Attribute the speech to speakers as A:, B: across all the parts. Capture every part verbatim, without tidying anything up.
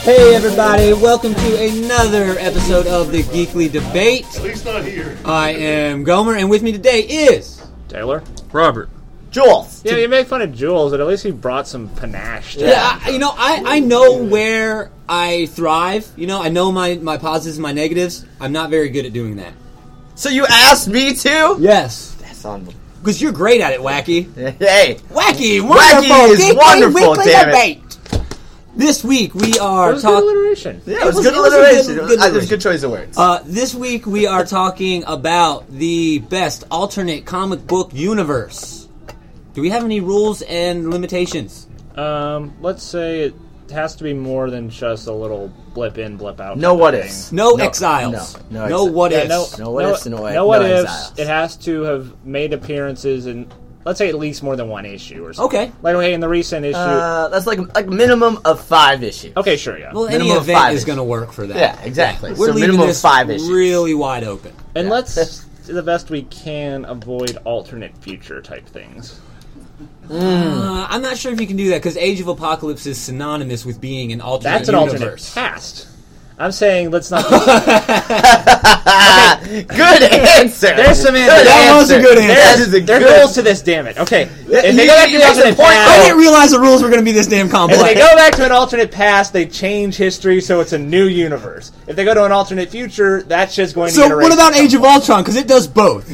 A: Hey everybody, welcome to another episode of the Geekly Debate.
B: At least not here.
A: I am Gomer, and with me today is...
C: Taylor.
D: Robert.
A: Jules.
C: Yeah, you make fun of Jules, but at least he brought some panache to
A: Yeah, I, you know, I, I know where I thrive. You know, I know my, my positives and my negatives. I'm not very good at doing that.
D: So you asked me to?
A: Yes.
D: That's on.
A: Because you're great at it, Wacky.
D: Hey.
A: Wacky, wonderful.
D: Wacky is
A: Geekly
D: wonderful,
A: Weekly
D: damn it.
A: Debate. This week we
C: It
A: are
C: was good
A: talking...
C: alliteration.
D: Yeah,
A: It
D: it was,
A: was-
D: good
A: it was a
D: alliteration.
A: good-
D: It was-
A: good
D: I- It was a
A: alliteration.
D: good choice of words.
A: Uh, this week we are talking about the best alternate comic book universe. Do we have any rules and limitations?
C: Um, let's say it has to be more than just a little blip in, blip out.
D: no
C: type
D: what
C: of
D: ifs.
C: thing.
A: No,
D: No,
A: exiles.
D: no, no
A: No
D: exi-
A: what
C: Yeah,
A: ifs.
C: no,
D: No what ifs and no-
C: no what
D: no
C: ifs.
D: exiles.
C: It has to have made appearances in, let's say, at least more than one issue or something.
A: Okay.
C: Like, okay, in the recent issue.
D: Uh, that's like like minimum of five issues.
C: okay, sure, yeah.
A: Well, any
D: minimum of
A: event
D: five
A: is
D: issues.
A: going to work for that.
D: Yeah, exactly.
A: We're
D: So
A: leaving
D: minimum of
A: this
D: five issues.
A: really wide open.
C: and
D: yeah.
C: let's, to the best we can, avoid alternate future type things.
A: Uh, I'm not sure if you can do that because Age of Apocalypse is synonymous with being an alternate
C: That's an
A: universe.
C: alternate past. I'm saying let's not.
D: Good answer.
C: There's some
D: Good
C: answers.
A: That was a good answer.
D: That is a
C: There's
D: good.
C: rules to this, damn it. Okay, if they
D: you-
C: go back to
D: you
C: the
D: make the
C: alternate
D: point,
A: I
C: past,
A: didn't realize the rules were going to be this damn
C: if
A: complex.
C: they go back to an alternate past, they change history, so it's a new universe. If they go to an alternate future, that's just going to get
A: So
C: erased
A: what about
C: at some
A: Age of
C: point.
A: Ultron? Because it does both.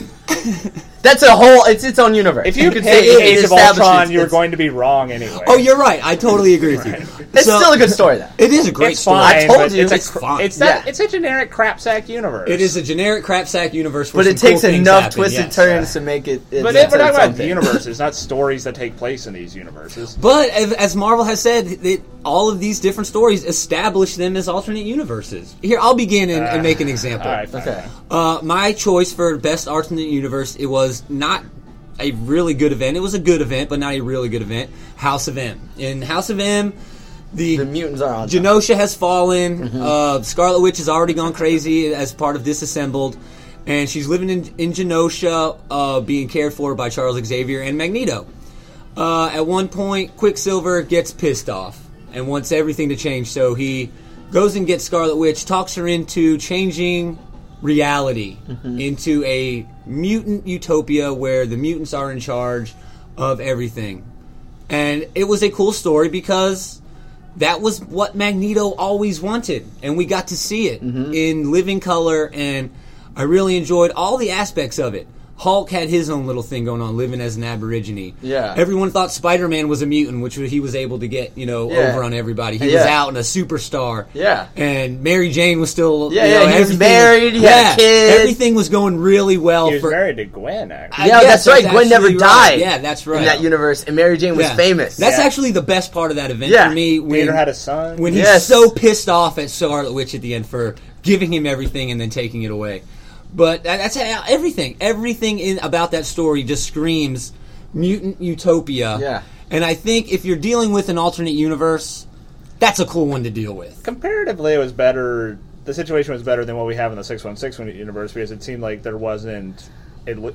D: That's a whole. It's its own universe.
C: If you
D: could
C: pick
D: it- it
C: Age of
D: establishes
C: Ultron, you're
D: it's-
C: going to be wrong anyway.
A: Oh, you're right. I totally agree with you.
D: It's
A: So-
D: still a good story, though.
A: It is a great
C: it's
A: story.
C: fine.
D: I told
C: but
D: you.
C: it's, a
A: It's
C: cr-
A: fine.
C: It's that.
D: Yeah.
C: It's a generic crapsack universe.
A: It is a generic crapsack universe, where
D: But it
A: some
D: takes
A: cool things
D: enough
A: happen,
D: twisted
A: yes.
D: turns to make it. It's,
C: But
D: it's
C: we're talking
D: its
C: about
D: own thing.
C: universes, not stories that take place in these universes.
A: But as, as Marvel has said, that all of these different stories establish them as alternate universes. Here, I'll begin and, and make an example.
C: All right, fine.
D: Okay.
A: Uh, my choice for best alternate universe, it was not a really good event. It was a good event, but not a really good event. House of M. In House of M, the,
D: The mutants are on. top.
A: Genosha has fallen. Uh, Scarlet Witch has already gone crazy as part of Disassembled. And she's living in, in Genosha, uh, being cared for by Charles Xavier and Magneto. Uh, at one point, Quicksilver gets pissed off and wants everything to change. So he goes and gets Scarlet Witch, talks her into changing reality into a mutant utopia where the mutants are in charge of everything. And it was a cool story because that was what Magneto always wanted, and we got to see it in living color, and I really enjoyed all the aspects of it. Hulk had his own little thing going on, living as an Aborigine.
D: Yeah.
A: Everyone thought Spider-Man was a mutant, which he was able to get, you know,
D: Yeah.
A: over on everybody. He
D: Yeah.
A: was out and a superstar.
D: Yeah.
A: And Mary Jane was still,
D: Yeah,
A: you
D: yeah,
A: know,
D: he was
A: everything-
D: married, he had a kid.
A: Everything was going really well.
C: He was
A: for,
C: married to Gwen, actually.
A: I
D: Yeah,
A: guess
D: that's right. Gwen never
A: actually
D: died.
A: right. Yeah, that's right.
D: In that universe, and Mary Jane was
A: Yeah.
D: famous.
A: That's
C: Yeah.
A: actually the best part of that event
D: Yeah.
A: for me. When,
C: Peter had a son.
A: when he's
D: Yes.
A: so pissed off at Scarlet Witch at the end for giving him everything and then taking it away. But that- that's how, everything. Everything in about that story just screams mutant utopia.
D: Yeah.
A: And I think if you're dealing with an alternate universe, that's a cool one to deal with.
C: Comparatively, it was better. The situation was better than what we have in the six one six universe because it seemed like there wasn't. It w-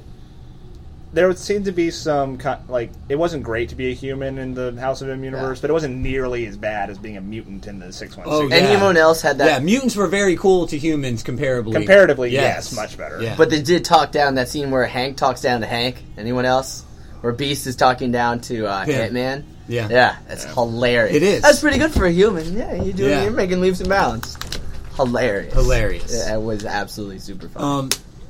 C: there would seem to be some co- like it wasn't great to be a human in the House of M universe,
D: Yeah.
C: but it wasn't nearly as bad as being a mutant in the six one six.
A: Oh, yeah.
D: Anyone else had that?
A: Yeah, mutants were very cool to humans comparably.
C: Comparatively, yes. much better.
A: Yeah.
D: But they did talk down that scene where Hank talks down to Hank. Anyone else? Where Beast is talking down to uh,
A: Yeah.
D: Ant-Man.
A: Yeah.
D: Yeah, that's hilarious.
A: It is.
D: That's pretty good for a human. Yeah, you do.
A: Yeah.
D: You're making leaps and bounds. Hilarious.
A: Hilarious.
D: Yeah, it was absolutely super fun.
A: Um,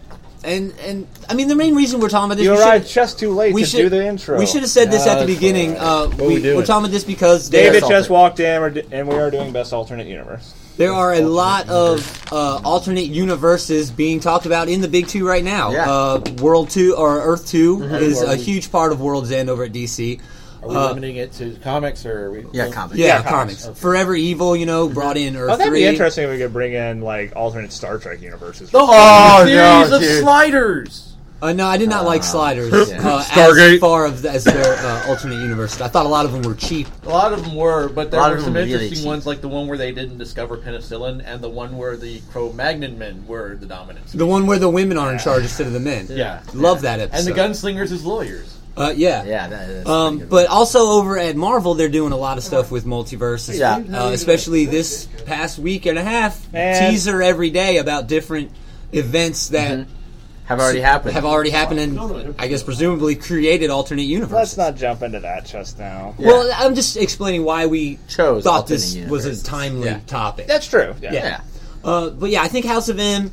A: and and I mean the main reason we're talking about this,
C: You
A: we
C: arrived
A: should-
C: just too late
A: we
C: to
A: should,
C: do the intro.
A: We should have said this
B: No,
A: at the
B: that's
A: beginning.
B: all right.
A: Uh,
B: What
A: we,
B: we doing?
A: we're talking about this because
C: David
A: there,
C: just walked in, we're d- and we are doing best alternate universe.
A: there are a lot of uh, alternate universes being talked about in the big two right now.
D: Yeah.
A: Uh, World Two or Earth Two is
B: Are
A: a
B: we-
A: huge part of World's End over at D C.
B: Are we
A: Uh,
B: limiting it to comics or are we?
D: yeah, comics.
A: Yeah,
C: Yeah,
A: comics.
C: comics.
A: Forever Evil, you know, brought in Earth
C: Oh, that'd
A: Three.
C: be interesting if we could bring in like alternate Star Trek universes.
B: The
D: Oh,
B: series
D: no,
B: of
D: dude.
B: sliders.
A: Uh, no, I did not like Sliders.
D: yeah.
A: Uh,
B: Stargate.
A: as far as, as their uh, alternate universe. I thought a lot of them were cheap.
B: A lot of them were, but there
D: A lot
B: were
D: of
B: some
D: them were really
B: interesting
D: cheap.
B: ones, like the one where they didn't discover penicillin, and the one where the Cro-Magnon men were the dominant.
A: The one where the women are in charge instead of the men.
B: Yeah.
A: Love that episode.
B: And the gunslingers as lawyers.
A: Uh, yeah.
D: Yeah, that is.
A: Um, but also over at Marvel, they're doing a lot of stuff with multiverse.
D: Yeah.
A: Uh, especially this past week and a half,
C: Man.
A: teaser every day about different events that
D: Mm-hmm. have already happened.
A: have already happened and I guess presumably created alternate universes.
C: Let's not jump into that just now.
D: Yeah.
A: Well, I'm just explaining why we
D: Chose
A: thought
D: alternate
A: this
D: universes.
A: was a timely
D: Yeah.
A: topic.
C: That's true. Yeah.
A: Yeah.
D: Yeah.
A: Uh, but yeah, I think House of M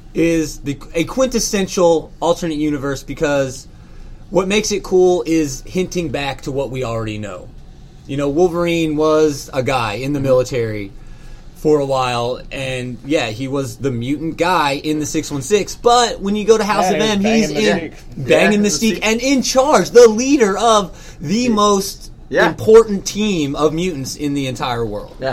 A: is the, a quintessential alternate universe because what makes it cool is hinting back to what we already know. You know, Wolverine was a guy in the military for a while, and yeah, he was the mutant guy in the six one six, but when you go to House
C: Yeah,
A: of
C: he
A: M,
C: was
A: he's
C: banging
A: in
C: Mystique.
A: banging
D: Yeah,
A: Mystique
D: Mystique.
A: and in charge, the leader of the most
D: Yeah.
A: important team of mutants in the entire world.
D: Yeah.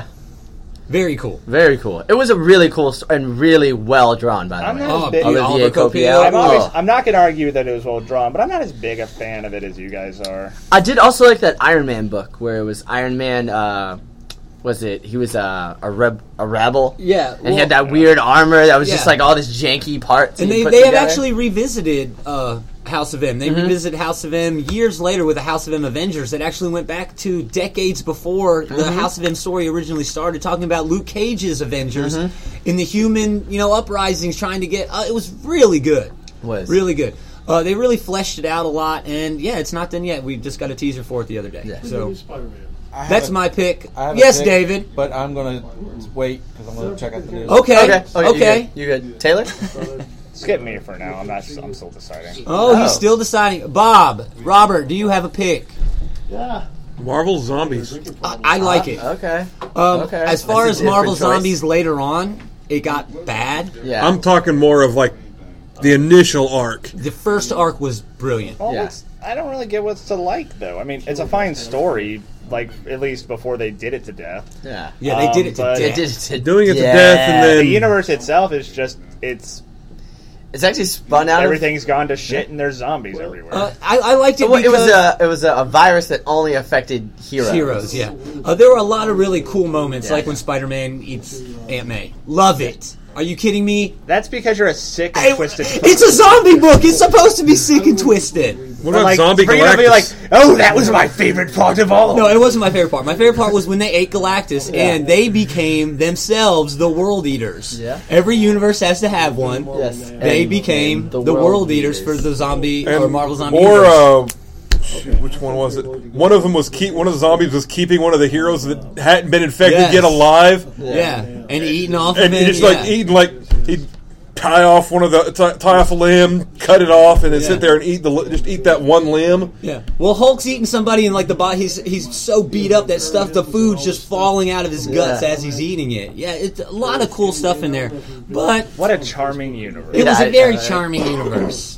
A: Very cool.
D: Very cool. It was a really cool sto- and really well drawn, by the
C: I'm
D: way.
C: not
A: Oh,
C: as big.
A: Olivier
D: Olivier
A: Coipel.
D: Coipel.
C: I'm, always,
D: Oh.
C: I'm not going to argue that it was well drawn, but I'm not as big a fan of it as you guys are.
D: I did also like that Iron Man book where it was Iron Man. Uh, was it? He was uh, a reb, a rebel.
A: Yeah,
D: and he had that weird armor that was just
A: Yeah.
D: like all this janky parts.
A: And
D: he
A: they,
D: put
A: they have
D: together.
A: actually revisited uh, House of M. They
D: Mm-hmm.
A: revisited House of M years later with the House of M Avengers that actually went back to decades before the
D: Mm-hmm.
A: House of M story originally started, talking about Luke Cage's Avengers
D: Mm-hmm.
A: in the human, you know, uprisings trying to get... Uh, it was really good.
D: Was.
A: Really good. Uh, they really fleshed it out a lot, and yeah, it's not done yet. We just got a teaser for it the other day.
D: Yeah.
A: So
E: Spider-Man.
F: I have
A: that's
F: a-
A: my pick.
F: I have a
A: Yes,
F: pick,
A: David.
F: But I'm going to wait because I'm going to check out the news.
A: Okay.
D: Okay. Okay.
A: Okay.
D: You good? You good? Taylor?
C: Skip me for now. I'm not. I'm still deciding.
A: Oh,
D: Oh.
A: he's still deciding. Bob, Robert, do you have a pick?
E: Yeah.
G: Marvel Zombies.
A: I, I like it.
D: Okay.
A: Um,
D: Okay.
A: As far
D: That's
A: as
D: a different
A: Marvel
D: choice.
A: Zombies later on, it got bad.
D: Yeah.
G: I'm talking more of like the initial arc.
A: The first arc was brilliant.
C: Well,
D: Yeah.
C: it's, I don't really get what's to like though. I mean, it's a fine story. Like at least before they did it to death.
D: yeah.
A: Yeah, they
C: Um,
A: did it to
C: but-
D: They
A: death.
D: did it to
G: Doing it to
D: yeah.
G: death and
C: The
G: then
C: universe itself is just it's
D: It's actually spun out.
C: everything's gone to shit and there's zombies everywhere.
A: Uh, I, I liked it
D: Of, well, it
A: because
D: was a it was a, a virus that only affected heroes.
A: heroes. Yeah, uh, there were a lot of really cool moments,
D: Yeah.
A: like when Spider-Man eats Aunt May. Love it. Are you kidding me?
C: That's because you're a sick and
A: I-
C: twisted.
A: it's a zombie book. It's supposed to be sick and twisted.
G: what about
C: like,
G: Zombie
C: for you to be like,
G: Galactus?
C: oh, that was my favorite part of all.
A: No, it wasn't my favorite part. My favorite part was when they ate Galactus and they became themselves the World Eaters.
D: Yeah.
A: Every universe has to have one.
D: Yes.
A: They
D: And-
A: became
D: and
A: the,
D: the
A: World,
D: World
A: Eaters
D: Eaters.
A: for the zombie
G: And-
A: or Marvel Zombie
G: Or
A: universe.
G: uh, shoot, which one was it? One of them was keep. One of the zombies was keeping one of the heroes that hadn't been infected
A: Yes.
G: yet alive,
A: yeah. and eating off
G: and
A: of
G: he
A: it.
G: just like
A: yeah.
G: eating like he'd tie off one of the tie, tie off a limb, cut it off, and then
A: Yeah.
G: sit there and eat the li- just eat that one limb.
A: Yeah. Well, Hulk's eating somebody and like the body. He's he's so beat up that stuff. The food's just falling out of his guts
D: Yeah.
A: as he's eating it. Yeah, it's a lot of cool stuff in there. But
C: What a charming universe.
A: it was
D: Yeah,
A: a very
D: I- I-
A: charming universe.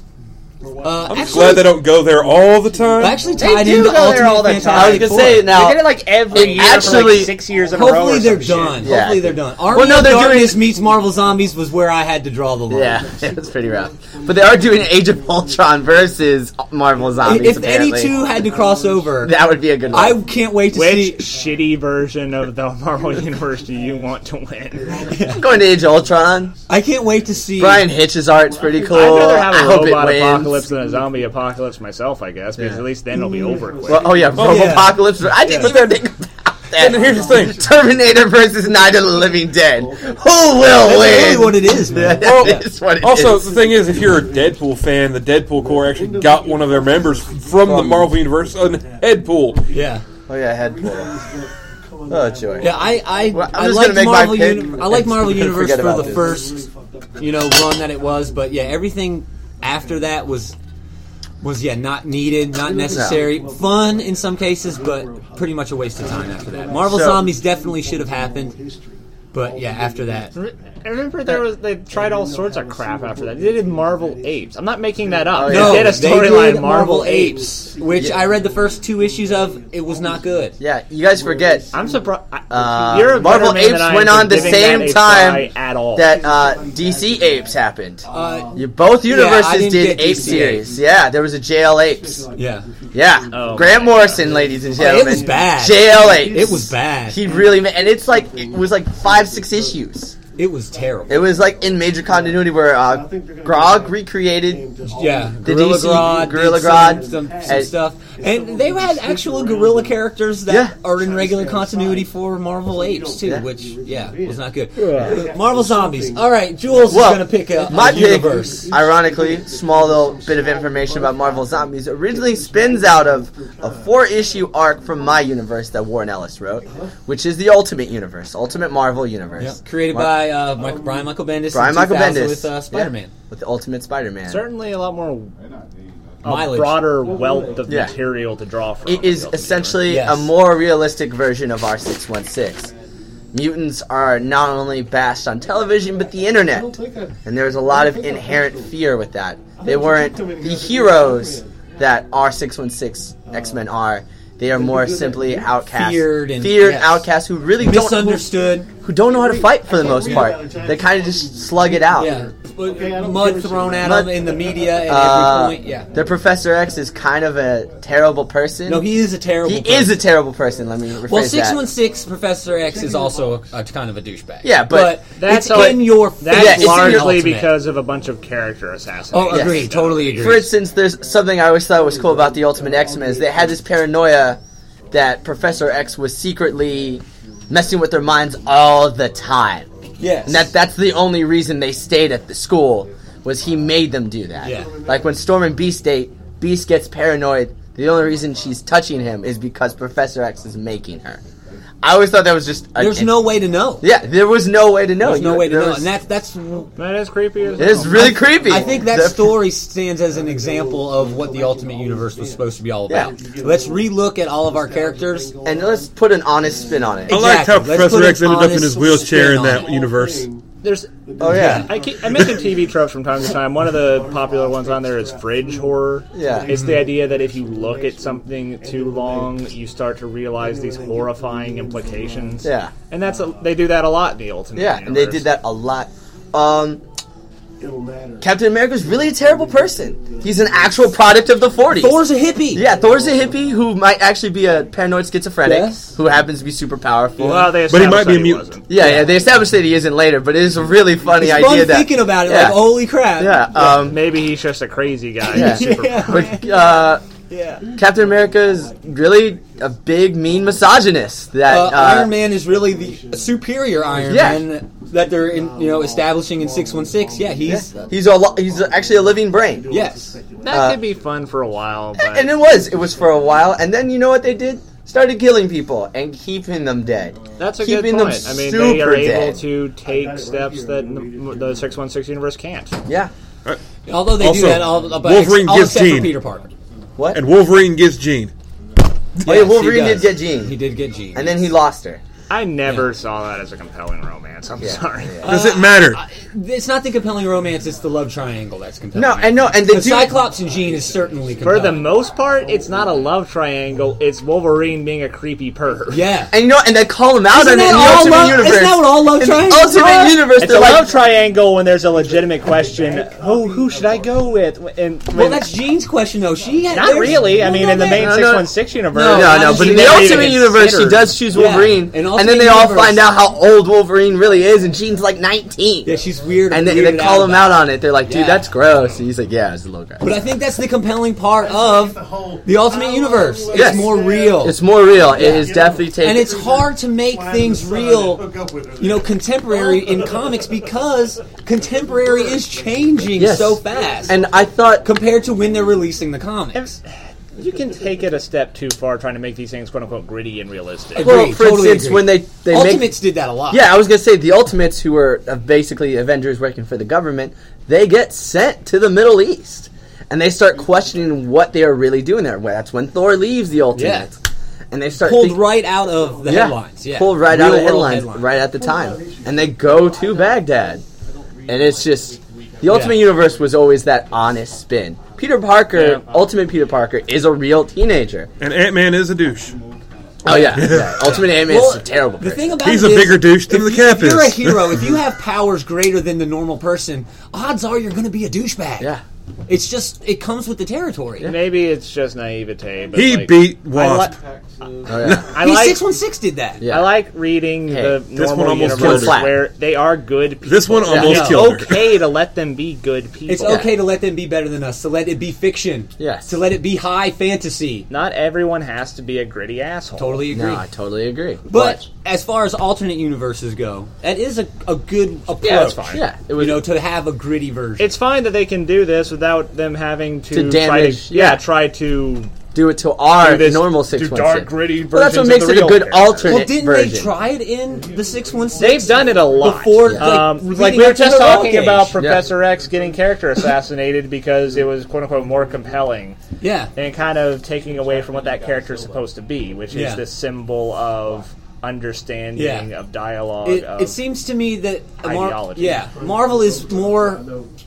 A: Uh,
G: I'm
A: actually,
G: glad they don't go there all the time.
A: actually
C: They
A: tied
C: do
A: into
C: go there
A: Ultimate
C: all the time.
A: Fantastic
D: I was gonna
A: Four.
D: say now.
C: They did it like every
D: It
C: year for
D: actually-
C: like six years in a row.
A: Hopefully
C: or
A: they're
C: some
A: done.
C: shit.
D: Yeah.
A: Hopefully they're done. Army
D: Well, no,
A: of
D: they're doing
A: Darkness
D: it-
A: meets Marvel Zombies was where I had to draw the line.
D: Yeah, it's pretty rough. But they are doing Age of Ultron versus Marvel Zombies.
A: If any
D: apparently.
A: two had to cross over,
D: that would be a good one.
A: I can't wait to
C: Which
A: see.
C: shitty version of the Marvel Universe do you want to win?
D: I'm going to Age of Ultron.
A: I can't wait to see.
D: Brian Hitch's art's pretty cool.
C: I'd rather have
D: I
C: a
D: hope it
C: robot
D: wins.
C: apocalypse than a zombie apocalypse myself, I guess, because
D: Yeah.
C: at least then it'll be over quick.
D: Well, oh yeah,
A: Oh, yeah.
D: Robopocalypse. I didn't
G: Yeah.
D: even think about that.
G: And here's the thing.
D: Terminator versus Night of the Living Dead. Who will
A: That's
D: win?
A: really what it is, man.
D: That
G: Well,
D: is what it
G: also,
D: is.
G: the thing is, if you're a Deadpool fan, the Deadpool Corps actually got one of their members from the Marvel Universe on Deadpool.
A: Yeah.
D: Oh yeah, head pull. Oh joy.
A: Yeah, I I,
D: Well, I'm
A: I
D: just
A: like
D: gonna make my
A: Marvel.
D: pick
A: Uni- I like
D: and
A: Marvel
D: forget
A: Universe for
D: about
A: the
D: this.
A: first, you know, run that it was. But yeah, everything after that was was yeah not needed, not necessary. Fun in some cases, but pretty much a waste of time after that. Marvel
D: So-
A: Zombies definitely should have happened, but yeah, after that,
C: I remember there was they tried all sorts of crap after that. They did Marvel Apes. I'm not making that up.
D: Oh,
C: They
D: yeah.
A: no,
C: did a
A: they
C: storyline
A: did
C: Marvel Apes.
A: which I read the first two issues of. It was not good.
D: Yeah, you guys forget
C: I'm surprised.
D: Uh,
C: You're a
D: Marvel
C: better man
D: Apes
C: than I
D: went
C: am for
D: on the
C: giving
D: same
C: that a
D: time
C: try at all.
D: that uh, D C Apes happened.
A: Uh,
D: You, both universes
A: didn't
D: did
A: get
D: Ape
A: D C
D: series. Yeah, there was a J L Apes.
A: yeah,
D: Yeah,
C: Oh.
D: Grant Morrison, ladies and
A: it
D: gentlemen.
A: was bad.
D: J L Apes.
A: It was bad.
D: He really ma- and it's like it was like five, six issues.
A: It was terrible.
D: It was like in major continuity where uh, Grog recreated.
A: Yeah,
D: The
A: Gorilla
D: D C
A: Grodd,
D: Gorilla
A: did
D: Grodd.
A: some, some, some
D: And-
A: stuff, and they had actual gorilla characters that
D: Yeah.
A: are in regular continuity for Marvel Apes too,
D: Yeah.
A: which yeah was not good. Marvel Zombies. All right, Jules
D: Well,
A: is going to pick a,
D: My
A: a
D: pick,
A: universe.
D: ironically, small little bit of information about Marvel Zombies, originally spins out of a four-issue arc from my universe that Warren Ellis wrote, which is the Ultimate Universe, Ultimate Marvel Universe.
A: Yep. Created
D: Mar-
A: by uh, Mike, Brian Michael Bendis.
D: Brian
A: in
D: Michael
A: two thousand
D: Bendis
A: with uh, Spider-Man.
D: Yeah, with the Ultimate Spider-Man.
C: Certainly a lot more a
A: Mileage.
C: broader wealth of
D: Yeah.
C: material to draw from.
D: It is
C: the Ultimate
D: essentially
A: Yes.
D: a more realistic version of R six one six. Mutants are not only bashed on television, but the internet. And there's a lot of inherent fear with that. They weren't the heroes that R six one six X-Men are. They are more simply outcasts.
A: Feared and-
D: feared
A: yes.
D: outcasts who really don't
A: Misunderstood.
D: who don't know how to fight for the most part. They kind of just slug it out.
A: Yeah, mud thrown at
D: Mud-
A: him in the media at
D: Uh,
A: every point. Yeah.
D: Their Professor X is kind of a terrible person.
A: No, he is a terrible.
D: He
A: person.
D: is a terrible person. Let me rephrase
A: Well,
D: that.
A: six one six Professor X is also a, a kind of a douchebag.
D: Yeah, but
C: That's
A: it's
C: all-
A: in your
C: That's
A: face.
D: Yeah, it's in your
C: largely
A: Ultimate.
C: because of a bunch of character assassinations.
A: Oh,
D: Yes.
A: agreed. Totally agree.
D: For instance, there's something I always thought was cool about the Ultimate X-Men is they had this paranoia that Professor X was secretly messing with their minds all the time.
A: yes.
D: And that that's the only reason they stayed at the school was he made them do that.
A: Yeah.
D: Like when Storm and Beast date, Beast gets paranoid. The only reason she's touching him is because Professor X is making her. I always thought that was just a,
A: There's no way to know.
D: Yeah, there was no way to know.
A: There's no
D: You-
A: way to
D: there
A: know,
D: was-
A: and that's that's.
C: That is creepy as
D: It is
C: hell.
D: really creepy.
A: I think that
D: The-
A: story stands as an example of what the Ultimate Universe was supposed to be all about.
D: Yeah.
A: Let's relook at all of our characters.
D: And let's put an honest spin on it.
G: I liked how
A: Exactly. Let's
G: Professor
A: put
G: X
A: an
G: ended up in
A: honest
G: his wheelchair
A: spin
G: in
A: on
G: that
A: it.
G: universe.
C: There's
D: Oh yeah.
C: I, keep, I mention T V tropes from time to time. One of the popular ones on there is fridge horror.
D: Yeah.
C: It's the idea that if you look at something too long, you start to realize these horrifying implications.
D: Yeah.
C: And that's a, they do that a lot in the Ultimate
D: Yeah,
C: Universe.
D: and they did that a lot. Um, Captain America's really a terrible person. He's an actual product of the forties.
A: Thor's a hippie.
D: Yeah, Thor's a hippie who might actually be a paranoid schizophrenic
A: Yes.
D: who happens to be super powerful.
C: Well, they
G: But he might
C: established
G: be
C: that
G: a mutant.
C: wasn't.
D: Yeah, yeah, they established that he isn't later, but it is a really funny
A: It's
D: idea
A: fun
D: that
A: thinking about it.
D: Yeah.
A: Like, holy crap.
D: yeah, um,
C: Maybe he's just a crazy guy.
D: Yeah.
C: He's super
A: Yeah.
D: but uh,
A: Yeah.
D: Captain America is really a big mean misogynist. That
A: Uh,
D: uh,
A: Iron Man is really the superior Iron
D: Yeah.
A: Man that they're in, you know establishing in six one six. Yeah, he's
D: he's a lo- he's actually a living brain.
A: yes.
C: That
D: Uh,
C: could be fun for a while, but
D: And it was. It was for a while. And then you know what they did? Started killing people and keeping them dead.
C: that's a
D: keeping
C: good
D: them
C: point. I mean, they are
D: super
C: able
D: dead.
C: to take steps that the, the six one six universe can't.
D: Yeah.
A: Although they
G: Also,
A: do that, all, but
G: Wolverine
A: all
G: gets
A: except for
G: Jean.
A: Peter Parker.
D: What?
G: And Wolverine gets Jean.
D: Oh, yeah,
A: Yes, he
D: Wolverine did
A: does.
D: get Jean.
A: He did get Jean,
D: And then he lost her.
C: I never
A: Yeah.
C: saw that as a compelling romance. I'm
D: Yeah.
C: sorry.
D: Yeah.
G: Does it matter?
A: It's not the compelling romance; it's the love triangle that's compelling.
D: No, and no, and they
A: the
D: do.
A: Cyclops and Jean is certainly
C: For
A: compelling.
C: the most part, it's not a love triangle. It's Wolverine being a creepy perv.
A: yeah.
D: And you know, and they call him out
A: Isn't
D: on it
A: that
D: in the
A: all
D: Ultimate
A: love-
D: Universe.
A: isn't that what all love
D: in the
A: triangles
D: Ultimate
A: are?
D: Universe,
C: It's
D: they're
C: a
D: like,
C: love triangle when there's a legitimate question. Oh, who should I go with? And
A: Well,
C: when-
A: that's Jean's question, though. She had,
C: not
A: there's-
C: really. I
A: no,
C: mean,
A: no,
C: in the
A: no,
C: main
A: no,
C: six
D: no.
C: one six universe,
A: No,
D: no, no,
A: She
D: but in the
A: never
D: Ultimate
C: even
D: Universe, she
C: considered.
D: does choose
A: Yeah,
D: Wolverine,
A: in
D: and
A: Ultimate
D: then they all
A: Universe-
D: find out how old Wolverine really is, and Jean's like nineteen.
A: Yeah, she's weird.
D: and they, they
A: weirded
D: call him
A: about
D: out
A: it.
D: on it. They're like, dude,
A: Yeah.
D: that's gross. And he's like, yeah, it's a little gross.
A: But I think that's the compelling part of the Ultimate Universe. It's
D: Yes.
A: more real.
D: It's more real. It is definitely taken.
A: and it's hard to make things real, you know, contemporary in comics because contemporary is changing
D: Yes.
A: so fast
D: And I thought,
A: compared to when they're releasing the comics.
C: you can take it a step too far trying to make these things "quote unquote" gritty and realistic.
A: Agreed.
D: well, for
A: totally
D: instance,
A: agree.
D: when they they make
A: Ultimates did that a lot.
D: Yeah, I was gonna say the Ultimates, who were uh, basically Avengers working for the government, they get sent to the Middle East, and they start questioning what they are really doing there. Well, that's when Thor leaves the Ultimates, and they start
A: pulled
D: think-
A: right out of the
D: yeah,
A: headlines. Yeah,
D: pulled right
A: Real
D: out of
A: world
D: headlines, right at the time, and they go to Baghdad, and it's just the Ultimate
A: Yeah.
D: Universe was always that honest spin. Peter Parker,
C: Yeah.
D: Ultimate Peter Parker, is a real teenager.
G: And Ant-Man is a douche.
D: Oh yeah, yeah. Ultimate Ant-Man
A: Well,
D: is a terrible
A: The
D: person.
A: thing about
G: He's
A: it
G: a
A: is,
G: bigger douche than
A: if
G: the
A: you-
G: Cap
A: If you're a
G: is.
A: hero, if you have powers greater than the normal person, odds are you're going to be a douchebag.
D: Yeah.
A: It's just it comes with the territory.
C: Maybe it's just naivete. But
G: He
C: like,
G: beat
C: I,
G: Wasp.
C: li-
D: Oh, yeah.
C: I
A: He
C: like
A: six one six did that.
D: Yeah.
C: I like reading
D: Hey,
C: the
G: this one
C: normal
G: almost
C: universe
D: killed her.
C: where they are good people.
G: This one almost
C: it's
G: killed her.
C: okay to let them be good people.
A: It's okay to let them be better than us. To let it be fiction.
D: Yes.
A: To let it be high fantasy.
C: Not everyone has to be a gritty asshole.
A: Totally agree.
D: No, I totally agree.
A: But as far as alternate universes go, that is a, a good approach.
C: Yeah, that's fine.
D: yeah, it was
A: You know, to have a gritty version.
C: It's fine that they can do this without them having to,
D: To
C: try
D: damage-
C: to, yeah,
D: yeah.
C: try to
D: do it to our
C: do this
D: normal
C: do
D: six one
C: dark,
D: six.
C: gritty versions
D: Well, that's what
C: of
D: makes
C: the
D: it a
C: real
D: good
C: characters.
D: alternate
A: well, didn't
D: version.
A: they try it in the six one six?
C: They've done it a lot.
A: Before,
D: Yeah.
A: like,
C: Um,
A: leading
C: like we were
A: up to
C: just
A: the Dark
C: talking
A: Age.
C: about Professor X getting character assassinated because it was quote unquote more compelling
A: Yeah.
C: and kind of taking away from what that character is supposed to be, which
A: Yeah.
C: is this symbol of understanding,
A: Yeah.
C: of dialogue.
A: It,
C: of,
A: it seems to me that Mar-
C: ideology.
A: yeah, Marvel is more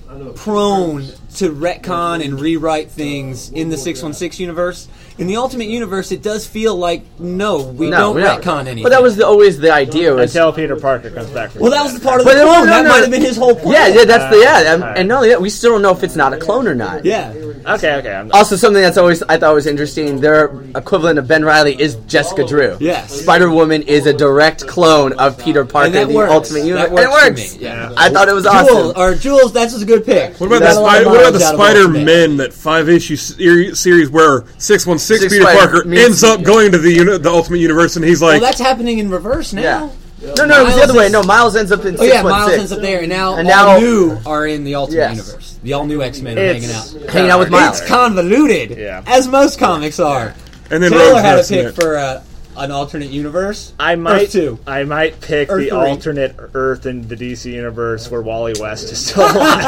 A: prone to retcon and rewrite things in the six one six universe. In the Ultimate Universe, it does feel like no, we
D: no,
A: don't
D: no.
A: retcon anything.
D: But that was the, always the idea. Was,
C: until Peter Parker comes back. From
A: well, that was the part of the
D: But no,
A: clone.
D: no,
A: that
D: no.
A: might have been his whole point.
D: yeah, yeah, that's the yeah, and,
C: Alright.
D: and not only that, we still don't know if it's not a clone or not.
A: yeah.
C: Okay, okay. I'm,
D: Also, something that's always I thought was interesting. Their equivalent of Ben Reilly is Jessica Drew.
A: Yes.
D: Spider Woman is a direct clone of Peter Parker
A: And that
D: in the
A: works.
D: Ultimate
A: That
D: Universe.
A: works
D: and
A: for
D: it works.
A: me, yeah.
D: I thought it was
A: Jules,
D: awesome.
A: or Jules, that's a good pick.
G: What about
A: You
G: the
A: got a lot
G: Spider?
A: of
G: What about
A: miles
G: the
A: out of
G: Spider
A: Ultimate.
G: Men that five issue ser- series where six one six
D: Six
G: Peter
D: Spider
G: Parker
D: meets-
G: ends up going to the uni- the Ultimate Universe and he's
A: Well,
G: like,
A: that's happening in reverse now.
D: Yeah. No, no, it was the
A: Miles
D: other way.
A: is-
D: No, Miles ends up in
A: Oh yeah,
D: six one
A: Miles
D: six.
A: ends up there, and now
D: And
A: all
D: now-
A: new are in the Ultimate
D: Yes.
A: Universe. The all new X Men are
C: It's-
A: hanging out.
D: Hanging out with Miles.
A: It's convoluted,
C: Yeah.
A: as most comics are.
G: and then
A: Taylor
G: Rhodes
A: had a
G: Ness in
A: pick
G: it.
A: for uh, an alternate universe.
C: I might
A: Earth two.
C: I might pick
A: Earth
C: the
A: three.
C: alternate Earth in the D C universe where Wally West is still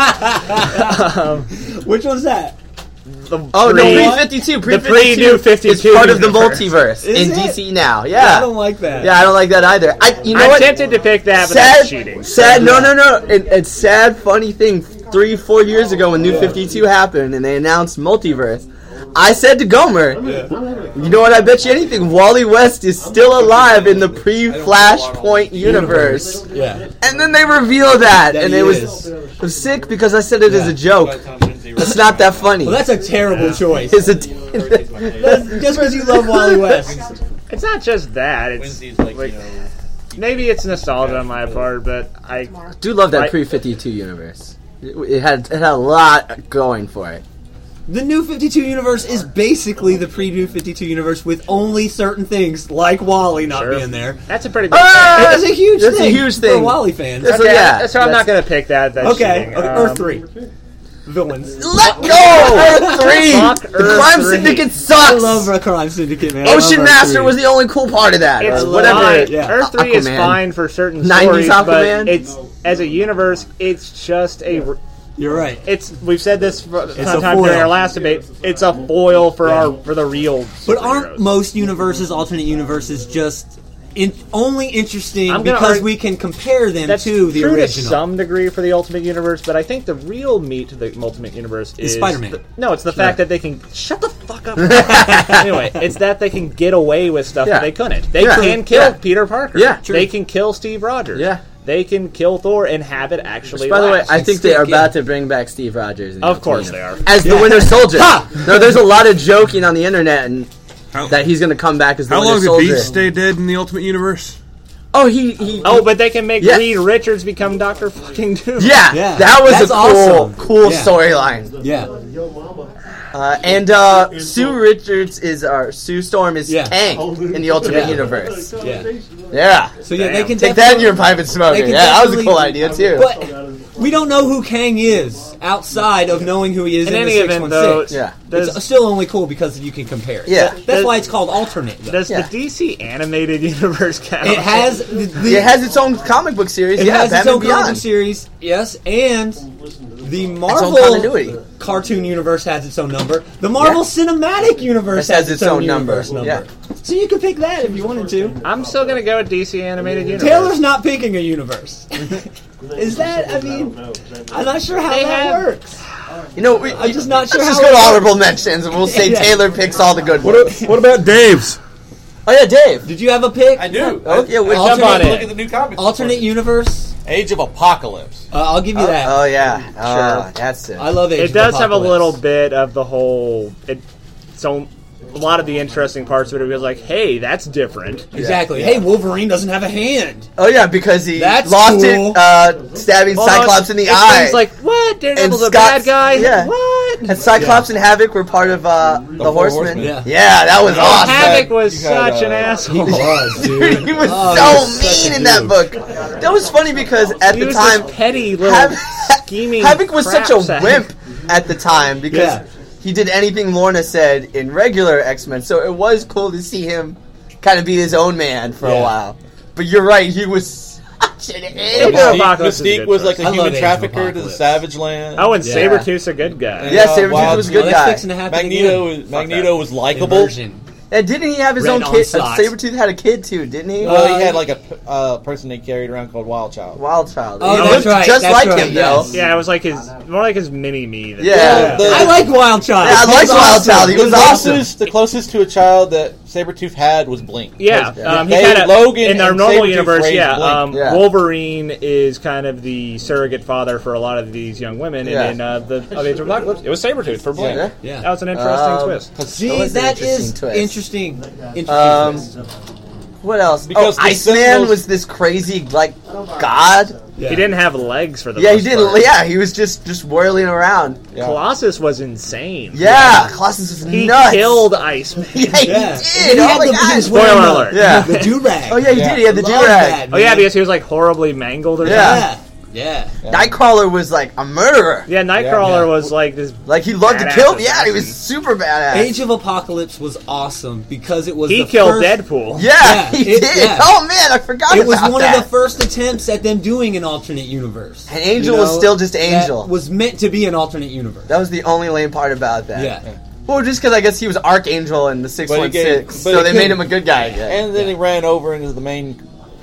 C: alive. um,
A: Which one's that?
C: the
D: Oh no,
C: pre-
D: Pre fifty-two. Pre
C: the pre-New
D: fifty-two is
C: fifty-two
D: part of the
C: universe.
D: multiverse
A: Is
D: in
A: it?
D: D C now.
A: I
D: Yeah,
A: don't like that.
D: yeah, I don't like that either. I, you know
C: I'm
D: what?
C: tempted to pick that, but
D: sad,
C: that's cheating.
D: sad. No, no, no. It, it's sad. Funny thing. Three, four years ago, when New fifty-two happened and they announced multiverse, I said to Gomer, "You know what? I bet you anything, Wally West is still alive in the pre-Flashpoint universe."
A: Yeah.
D: And then they reveal that,
A: That
D: and
A: he
D: it was,
A: is.
D: it was sick because I said it as
A: Yeah.
D: a joke. It's not that funny.
A: Well, that's a terrible choice.
D: It's a
A: That's just because you love Wally West.
C: It's not just that. It's like, maybe it's nostalgia on my part, but I
D: do love that
C: Right.
D: pre fifty-two universe. It, it had it had a lot going for it.
A: The New fifty-two universe is basically the pre-New fifty-two universe with only certain things, like Wally not
C: Sure.
A: being there.
C: that's a pretty big
D: Ah!
C: thing.
A: That's a huge
D: That's a
A: thing.
D: huge
A: for
D: thing.
A: Wally fans.
D: That's-
C: Okay,
D: yeah,
C: so I'm
D: that's-
C: not going to pick that. That's
A: Okay,
C: cheating.
A: okay,
C: Um,
A: Earth three. Villains.
D: Let go! Earth three!
C: Fuck
D: The
C: Earth
D: Crime
C: three.
D: Syndicate
A: I
D: sucks!
A: love a Crime Syndicate, man. I love
D: Ocean
A: Earth
D: Master
A: three.
D: was the only cool part of that.
C: It's
D: or whatever.
C: fine.
A: yeah.
C: Earth three is
D: Aquaman.
C: fine for certain
D: nineties
C: stories, but
D: Aquaman.
C: it's as a universe, it's just a.
A: You're right.
C: It's we've said this for,
A: a
C: sometime during
A: foil.
C: our last debate. It's a foil for our for the real.
A: But aren't
C: superheroes.
A: most universes, alternate universes, just in, only interesting
C: I'm gonna
A: because
C: argue-
A: we can compare them
C: That's
A: to the
C: true
A: original?
C: to some degree for the Ultimate Universe, but I think the real meat to the Ultimate Universe is
A: Spider-Man.
C: the- no, it's the fact that they can shut the fuck up. Anyway, it's that they can get away with stuff
D: Yeah.
C: that they couldn't. They
D: Yeah.
C: can kill
D: Yeah.
C: Peter Parker.
D: Yeah, true.
C: They can kill Steve Rogers.
D: Yeah.
C: They can kill Thor and have it actually.
D: By the way,
C: last.
D: I think they are
A: stick, yeah.
D: about to bring back Steve Rogers. in the
C: Of course
D: Ultimate
C: they are.
D: Universe. As the
A: Yeah.
D: Winter Soldier.
A: Ha!
D: No, there's a lot of joking on the internet and
G: How,
D: that he's going to come back as the
G: how
D: Winter
G: long did
D: Soldier.
G: Beast stay dead in the Ultimate Universe?
D: Oh, he, he
C: Oh, but they can make
D: Yes.
C: Reed Richards become Doctor Fucking Doom.
D: yeah,
A: Yeah.
D: that was
A: That's
D: a cool,
A: awesome.
D: cool
A: Yeah.
D: storyline.
A: Yeah.
D: Uh, and uh, Sue Richards is our Sue Storm is
A: Yeah.
D: Kang in the Ultimate
A: Yeah.
D: Universe.
A: Yeah.
D: Yeah,
A: So yeah, they can
D: take that in
A: definitely-
D: your pipe and smoke
A: they
D: it.
A: can
D: Yeah, that was a
A: definitely-
D: cool idea too.
A: But we don't know who Kang is outside of knowing who he is
C: In
A: in,
C: any
A: the
C: event,
A: six one
C: though,
A: six.
D: yeah.
C: Does,
A: It's still only cool because you can compare it.
D: Yeah.
A: That's
C: Does-
A: why it's called alternate. though.
C: does
D: Yeah.
C: the D C animated universe count?
A: It has the, the
D: it has its own comic book series.
A: it
D: yeah,
A: has its
D: Batman
A: own
D: Beyond.
A: comic series, yes, and the
D: own
A: Marvel
D: continuity.
A: cartoon universe has its own number. The Marvel Cinematic Universe
D: It
A: has,
D: has its own number,
A: universe number.
D: yeah.
A: So you could pick that if you wanted to.
C: I'm still gonna go with D C animated universe.
A: Taylor's not picking a universe. Is that? I mean, I'm not sure how
C: They
A: that
C: have-
A: works.
D: You know, we,
A: I'm just not sure
D: let's
A: how
D: just go
A: it
D: to
A: works.
D: honorable mentions, and we'll say
A: Yeah.
D: Taylor picks all the good
G: What,
D: ones.
G: a, what about Dave's?
D: Oh yeah, Dave.
A: Did you have a pick?
F: I do.
D: Okay,
F: I,
D: which
F: I
A: jump on
F: look
A: it.
F: at the new comics.
A: Alternate universe.
F: And Age of Apocalypse.
A: Uh, I'll give you that.
D: Oh yeah, oh,
C: Sure.
D: that's it.
A: I love Age
C: It
A: of
C: does have a
A: Apocalypse.
C: little bit of the whole. It so a lot of the interesting parts of it was like, hey, that's different.
A: Exactly. Hey, Wolverine doesn't have a hand.
D: Oh yeah, because he
A: That's
D: lost
A: cool.
D: it uh, stabbing
C: Although
D: Cyclops in the
C: it
D: eye.
C: seems like what? Daredevil's
D: And
C: a bad
D: Scott's-
C: guy.
D: yeah.
C: What?
D: And Cyclops and Havoc were part of uh, the,
F: Four
D: Horsemen.
F: Horsemen.
A: Yeah.
D: Yeah, that was awesome.
C: Havoc was
F: You had,
C: such an
F: uh,
C: asshole.
A: was, dude.
D: he was
A: Oh,
D: so
A: he was such
D: mean
A: a
D: in that
A: dude.
D: book. That was funny because at
C: He
D: the
C: was
D: time,
C: this petty little
D: Hav-
C: scheming.
D: Havoc was such a
C: crap sack.
D: wimp at the time because
A: Yeah.
D: he did anything Lorna said in regular X-Men. So it was cool to see him kind of be his own man for a
A: Yeah.
D: while. But you're right, he was such an
C: Age of
D: idiot.
C: Apocalypse is a
F: Mystique
C: good
F: was like
C: choice.
F: a
A: I love
F: human
A: Age of
F: trafficker to the
A: Apocalypse.
F: Savage Land.
C: Oh, and
D: Yeah.
C: Sabretooth's a good guy.
D: Yeah,
F: Uh,
D: Sabretooth
F: Wild-
D: was a
A: Well,
D: good
A: that's
D: guy.
A: fixing to happen
F: Magneto
A: again.
F: was Magneto was likable.
A: Inversion.
D: And didn't he have his
A: Red
D: own
A: on
D: kid? Uh,
A: socks.
D: Sabretooth had a kid too, didn't he?
F: Well,
A: Uh,
F: he had like a p- uh, person they carried around called Wild Child.
D: Wild Child.
A: Oh,
D: He
A: that's
D: looked
A: right,
D: just
A: that's
D: like
A: right,
D: him, though.
A: yes.
C: Yeah, it was like his more like his mini me. than-
D: Yeah.
F: The-
A: I like Wild Child.
D: Yeah, I
A: He
D: like
A: was
D: Wild
A: awesome.
D: Child. He
F: The
D: was awesome.
F: closest, the closest to a child that Sabretooth had was Blink.
C: Yeah,
F: Because
C: um, he
F: they-
C: kinda,
F: Logan
C: in our
F: and
C: normal
F: Sabretooth
C: universe,
F: raised
C: yeah,
F: Blink.
C: um,
D: Yeah.
C: Wolverine is kind of the surrogate father for a lot of these young women,
D: Yeah.
C: and in uh, the of Age of Apocalypse, it was Sabretooth for Blink.
F: Yeah.
A: Yeah.
C: That was an interesting
D: Um,
C: twist.
D: That
A: See,
D: was an
A: that
D: interesting
A: is
D: twist.
A: interesting. Interesting
D: Um,
A: twist.
D: What else?
F: Because
D: oh,
F: the
D: Iceman
F: Sentinels-
D: was this crazy, like, god.
A: Yeah.
C: He didn't have legs for the
D: Yeah, he
C: most
D: didn't.
C: part.
D: Yeah, he was just just whirling around.
F: Yeah.
C: Colossus was insane.
D: Yeah, Colossus was
C: He
D: nuts.
C: killed Iceman.
D: Yeah, he
A: Yeah.
D: did.
A: And he
D: oh
A: had
D: my
A: the,
D: God.
A: he was
C: Spoiler
A: wearing the-
C: alert.
D: Yeah.
A: The do-rag.
D: Oh yeah, he
F: Yeah.
D: did. He had the
A: Love
D: do rag.
A: that,
C: Oh yeah,
A: man.
C: because he was like horribly mangled or
D: Yeah.
C: something.
A: Yeah. Yeah.
D: Nightcrawler was like a murderer.
C: Yeah, Nightcrawler
F: Yeah.
C: was like this.
D: Like he loved to
C: Badass
D: kill. Yeah, he was
C: assassin.
D: super badass.
A: Age of Apocalypse was awesome because it was
C: He
A: the
C: killed
A: first,
C: Deadpool.
D: Yeah,
A: Yeah,
D: he
A: it-
D: did.
A: yeah.
D: Oh man, I forgot
A: It was
D: about
A: one
D: that.
A: of the first attempts at them doing an alternate universe.
D: And Angel was still just Angel.
A: That was meant to be an alternate universe.
D: That was the only lame part about that.
A: yeah.
D: Well, just because I guess he was Archangel in the six
F: But he
D: one
F: gave-
D: six,
F: but
D: so
F: he
D: they made
F: couldn't-
D: him a good guy again.
F: And then he ran over into the main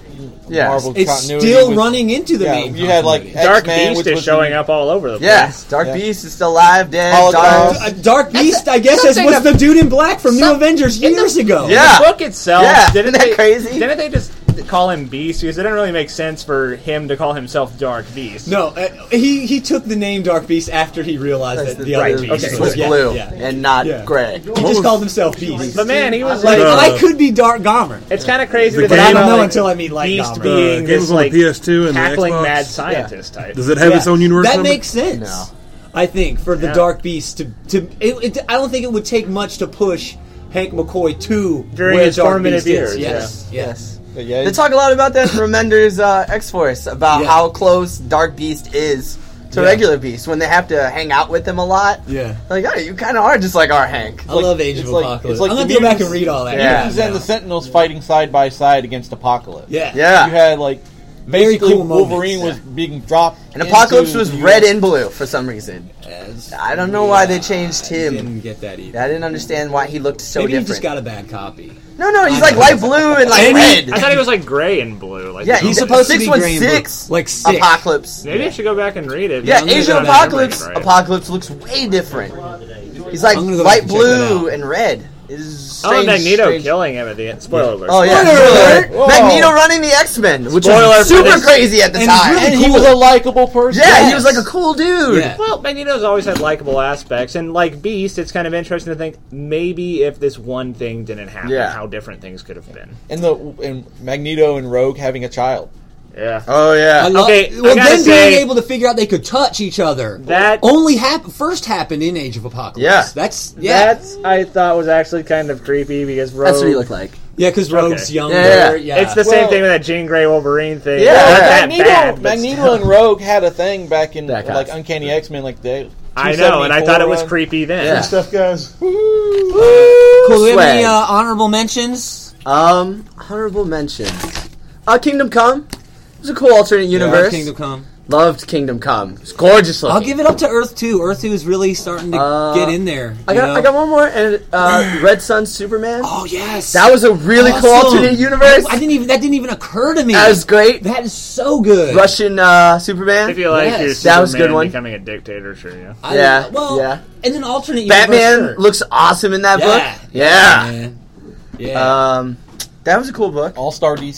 D: Yes.
F: Marvel
A: It's
F: continuity.
A: still
F: with-
A: running into the
F: yeah,
A: main.
F: you had like
A: continuity.
C: Dark
F: X-Men,
C: Beast
F: which
C: is
F: was
C: showing
F: the-
C: up all over the place.
D: Yes, Dark
F: Yeah.
D: Beast is still alive, dead.
F: Holocaust.
D: Dark.
A: Uh, Dark Beast, I guess, is,
C: something
A: was
C: that-
A: the dude in black from New
C: Some-
A: Avengers
C: in the-
A: years ago.
D: Yeah.
C: The book itself,
D: Yeah,
C: didn't
D: isn't that
C: they,
D: crazy?
C: Didn't they just call him Beast? Because it didn't really make sense for him to call himself Dark Beast.
A: No, uh, he he took the name Dark Beast after he realized
D: That's
A: that
D: the
A: the
C: right,
A: other
C: okay.
A: Beast
D: was
A: yeah,
D: blue
A: yeah.
D: and not
A: Yeah.
D: gray.
A: He just called himself Beast.
C: But man, he was
A: Like,
C: like,
G: Uh,
A: I could be Dark Gomer.
C: it's kind of crazy
G: The
C: to
G: game-
C: think
G: I don't
C: about,
A: know
C: like,
A: until I meet Light
C: Beast
A: Gomer.
G: The
C: being
G: game was
C: this
G: on the
C: like
G: P S two and the
C: cackling
G: Xbox.
C: mad scientist type.
G: Does it have
A: Yeah.
G: its own universe?
A: That
G: number?
A: makes sense.
D: No.
A: I think for the
C: Yeah.
A: Dark Beast to to it, it, I don't think it would take much to push Hank McCoy to
C: During
A: where
C: his
A: Dark
C: formative
A: Beast
C: years,
A: is. Yes,
D: Yes.
A: yes.
F: But yeah,
D: They talk a lot about that in Remender's uh, X-Force, about
A: Yeah.
D: how close Dark Beast is to
A: Yeah.
D: regular Beast when they have to hang out with him a lot.
A: Yeah.
D: Like, oh, you kind of are just like our Hank.
A: I love Age
F: it's
A: of
F: like-
A: Apocalypse.
F: it's like
A: I'm
F: the
A: gonna go back and
F: mutants-
A: read all that.
D: Yeah.
F: Mutants and the Sentinels fighting side by side against Apocalypse.
A: Yeah.
D: Yeah.
F: You had like
A: Very
F: basically
A: cool moments.
F: Wolverine was being dropped.
D: And Apocalypse
F: into
D: was
F: the
D: red
F: U S.
D: and blue for some reason.
A: As-
D: I don't know why they changed
A: I
D: him.
A: didn't get that either.
D: I didn't understand why he looked so
A: Maybe you
D: different.
A: just got a bad copy.
D: no, no, he's
A: I
D: like
A: know.
D: light blue and like
A: And he-
D: red.
C: I thought he was like gray and blue. Like
D: Yeah,
A: He's
D: he's
A: supposed to be
D: six one
A: gray and blue.
D: six.
A: Like sick.
D: Apocalypse.
C: Maybe I should go back and read it.
D: Yeah,
A: I'm gonna
D: Asian
A: go back and
D: Apocalypse.
C: read it.
D: Apocalypse looks way different. He's like
A: I'm gonna go back
D: light
A: and check that
D: blue
A: out.
D: and red. Is
C: Oh,
D: strange,
C: Magneto
D: strange.
C: killing him at the end. Spoiler alert.
D: Oh yeah,
A: Spoiler alert!
F: Whoa.
D: Magneto running the X-Men, which
C: Spoiler
D: was
C: for
D: super
C: this-
D: crazy at the
A: and it's
D: time.
A: really
F: And he
A: cool.
F: was a likable person.
D: Yeah, he
A: Yes.
D: was like a cool dude.
A: Yeah.
C: Well, Magneto's always had likable aspects, and like Beast, it's kind of interesting to think maybe if this one thing didn't happen,
D: Yeah.
C: how different things could have been.
F: And the and Magneto and Rogue having a child.
C: Yeah.
D: Oh yeah.
A: I love,
C: Okay,
A: well,
C: I gotta
A: them
C: say-
A: being able to figure out they could touch each other
C: That-
A: only hap- first happened in Age of Apocalypse.
D: Yeah.
A: that's yeah,
C: That's I thought was actually kind of creepy because Rogue.
D: That's what he looked like.
A: yeah, because Rogue's
C: Okay.
A: younger.
D: Yeah,
A: Yeah,
D: yeah.
C: It's the same
F: Well-
C: thing with that Jean Grey Wolverine thing.
D: Yeah.
C: Not
D: Yeah.
C: that
F: Magneto,
C: bad, but
F: Magneto
C: still.
F: and Rogue had a thing back in
D: Back
F: like
D: off.
F: Uncanny X-Men, like they.
C: I know, and I thought it was
F: run.
C: creepy then.
D: Yeah.
F: Stuff, guys.
A: Cool. Do we have any
D: Swag.
A: uh, honorable mentions?
D: Um, honorable mentions. Uh, Kingdom Come. It was a cool alternate universe.
A: Kingdom Come.
D: Loved Kingdom Come. It's gorgeous looking.
A: I'll give it up to Earth two. Earth two is really starting to
D: Uh,
A: get in there.
D: I
A: you
D: got,
A: know?
D: I got one more. And uh, Red Sun Superman.
A: Oh yes,
D: That was a really cool
A: Awesome.
D: alternate universe.
A: I didn't even that didn't even occur to me.
D: That was great.
A: That is so good.
D: Russian uh, Superman.
C: If you like
A: Yes.
C: your
D: That was a
C: Superman
D: good one.
C: becoming a dictator, sure, yeah.
A: I-
D: Yeah,
A: Well,
D: yeah.
A: in an alternate universe,
D: Batman
A: sure.
D: looks awesome in that
A: Yeah.
D: book. Yeah.
A: Man. Yeah.
D: Um, that was a cool book.
F: All Star D C.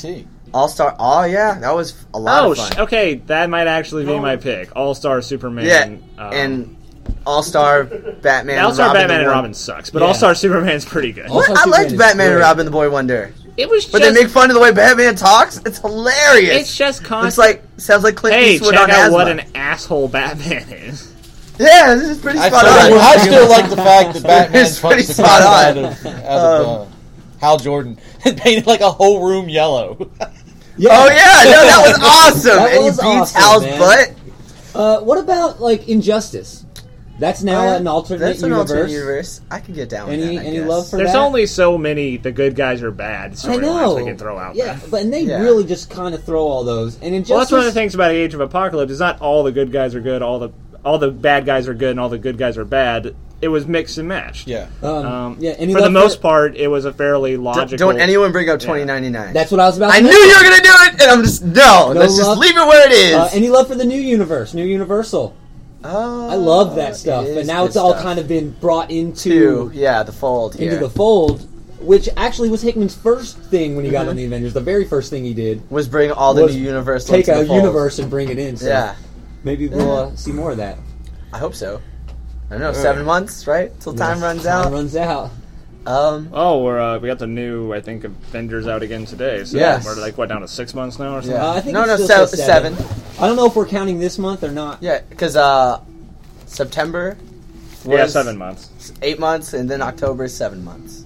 D: All Star. Oh yeah, that was a lot
C: Oh,
D: of fun.
C: sh- okay, that might actually be my pick. All Star Superman.
D: Yeah,
C: um,
D: and All Star Batman.
C: All Star
D: Robin,
C: Batman
D: the
C: and
D: Boy-
C: Robin sucks, but
A: Yeah.
C: All Star Superman's pretty good.
A: All-Star
D: I
A: Superman
D: liked
A: is
D: Batman and
A: great.
D: Robin, the Boy Wonder.
C: It was
D: But
C: just.
D: they make fun of the way Batman talks. It's hilarious.
C: It's just constant.
D: It's like sounds like Clint
C: Hey,
D: Eastwood
C: check
D: on
C: out
D: asthma.
C: what an asshole Batman is.
D: Yeah, this is pretty
F: I
D: spot
F: still,
D: on.
F: I still like the fact that Batman
D: It's pretty
F: punched the
D: spot
F: crap
D: on.
F: out of, out of uh, Hal Jordan and painted like a whole room yellow.
A: Yeah.
D: Oh yeah, no, that was awesome.
A: That
D: and
A: was
D: he beats
A: awesome,
D: Hal's
A: man.
D: butt.
A: Uh, what about like Injustice? That's now
D: Uh,
A: an alternate
D: That's an
A: universe.
D: alternate universe. I could get down with
A: Any
D: that. I
A: any
D: guess.
A: love for
C: There's
A: that?
C: only so many the good guys are bad
A: I
C: storylines
A: know.
C: we can throw out
A: yeah,
C: there.
A: but and they
D: Yeah.
A: really just kind of throw all those. And Injustice.
C: Well, that's one of the things about Age of Apocalypse. Is not all the good guys are good, all the all the bad guys are good, and all the good guys are bad. It was mixed and matched.
F: Yeah.
A: Um,
C: Um,
A: yeah. Any
C: for the
A: love
C: most part, it was a fairly
D: Don't,
C: logical.
D: don't anyone bring up twenty ninety-nine.
A: That's what I was about. to
D: I knew
A: mention.
D: you were gonna do it, and I'm just no.
A: No
D: let's just
A: love-
D: leave it where it is.
A: Uh, any love for the new universe, new Universal?
D: oh,
A: I love that stuff,
D: it
A: and
D: is
A: now
D: good
A: it's all
D: stuff.
A: kind of been brought into
D: Two, yeah, the fold here.
A: into the fold, which actually was Hickman's first thing when he got
D: Mhm.
A: on the Avengers. The very first thing he did
D: was bring all the
A: was
D: new universe.
A: take
D: into
A: a
D: the fold.
A: universe and bring it in. So
D: Yeah,
A: maybe we'll uh, see more of that.
D: I hope so. I don't know, seven months, right? Till time
A: Yeah,
D: runs
A: time
D: out.
A: runs out.
D: Um,
C: Oh, we're uh, we got the new I think Avengers out again today. So
D: Yes.
C: we're like what down to six months now or something.
D: yeah.
A: Uh, I think
D: no,
A: it
D: no,
A: still
D: se-
A: says
D: seven.
A: seven. I don't know if we're counting this month or not.
D: Yeah, because uh, September was
C: Yeah, seven months.
D: eight months, and then October is seven months.